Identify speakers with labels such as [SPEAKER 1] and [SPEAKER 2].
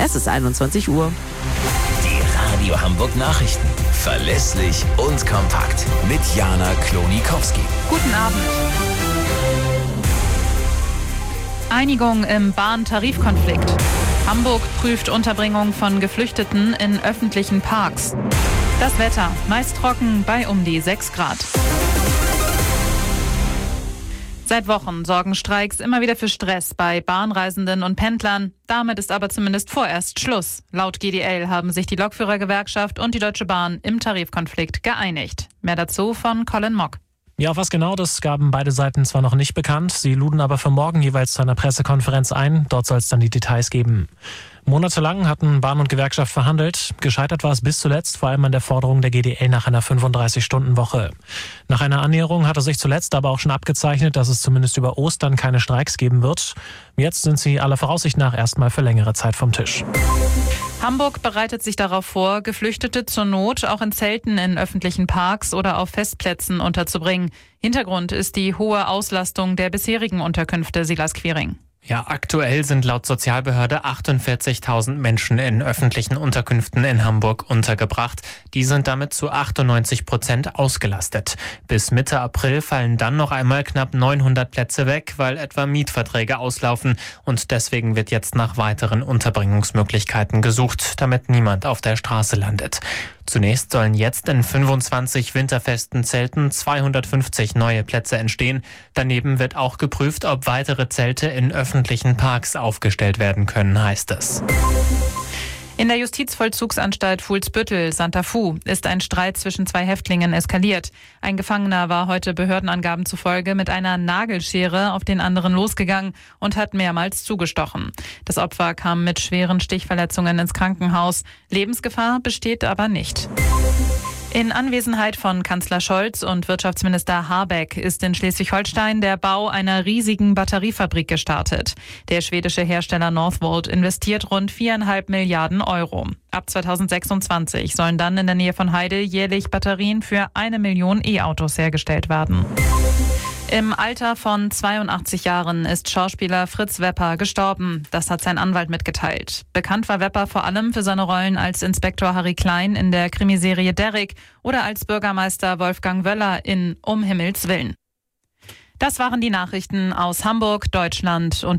[SPEAKER 1] Es ist 21 Uhr.
[SPEAKER 2] Die Radio Hamburg Nachrichten. Verlässlich und kompakt. Mit Jana Klonikowski.
[SPEAKER 3] Guten Abend. Einigung im Bahn-Tarifkonflikt. Hamburg prüft Unterbringung von Geflüchteten in öffentlichen Parks. Das Wetter, meist trocken bei um die 6 Grad. Seit Wochen sorgen Streiks immer wieder für Stress bei Bahnreisenden und Pendlern. Damit ist aber zumindest vorerst Schluss. Laut GDL haben sich die Lokführergewerkschaft und die Deutsche Bahn im Tarifkonflikt geeinigt. Mehr dazu von Colin Mock.
[SPEAKER 4] Ja, auf was genau, das gaben beide Seiten zwar noch nicht bekannt. Sie luden aber für morgen jeweils zu einer Pressekonferenz ein. Dort soll es dann die Details geben. Monatelang hatten Bahn und Gewerkschaft verhandelt. Gescheitert war es bis zuletzt vor allem an der Forderung der GDL nach einer 35-Stunden-Woche. Nach einer Annäherung hatte sich zuletzt aber auch schon abgezeichnet, dass es zumindest über Ostern keine Streiks geben wird. Jetzt sind sie aller Voraussicht nach erstmal für längere Zeit vom Tisch.
[SPEAKER 3] Hamburg bereitet sich darauf vor, Geflüchtete zur Not auch in Zelten in öffentlichen Parks oder auf Festplätzen unterzubringen. Hintergrund ist die hohe Auslastung der bisherigen Unterkünfte, Silas Quiring.
[SPEAKER 5] Ja, aktuell sind laut Sozialbehörde 48.000 Menschen in öffentlichen Unterkünften in Hamburg untergebracht. Die sind damit zu 98% ausgelastet. Bis Mitte April fallen dann noch einmal knapp 900 Plätze weg, weil etwa Mietverträge auslaufen. Und deswegen wird jetzt nach weiteren Unterbringungsmöglichkeiten gesucht, damit niemand auf der Straße landet. Zunächst sollen jetzt in 25 winterfesten Zelten 250 neue Plätze entstehen. Daneben wird auch geprüft, ob weitere Zelte in öffentlichen Parks aufgestellt werden können, heißt es.
[SPEAKER 3] In der Justizvollzugsanstalt Fuhlsbüttel, Santa Fu, ist ein Streit zwischen 2 Häftlingen eskaliert. Ein Gefangener war heute Behördenangaben zufolge mit einer Nagelschere auf den anderen losgegangen und hat mehrmals zugestochen. Das Opfer kam mit schweren Stichverletzungen ins Krankenhaus. Lebensgefahr besteht aber nicht. In Anwesenheit von Kanzler Scholz und Wirtschaftsminister Habeck ist in Schleswig-Holstein der Bau einer riesigen Batteriefabrik gestartet. Der schwedische Hersteller Northvolt investiert rund 4,5 Milliarden Euro. Ab 2026 sollen dann in der Nähe von Heide jährlich Batterien für 1 Million E-Autos hergestellt werden. Im Alter von 82 Jahren ist Schauspieler Fritz Wepper gestorben. Das hat sein Anwalt mitgeteilt. Bekannt war Wepper vor allem für seine Rollen als Inspektor Harry Klein in der Krimiserie Derrick oder als Bürgermeister Wolfgang Wöller in Um Himmels Willen. Das waren die Nachrichten aus Hamburg, Deutschland und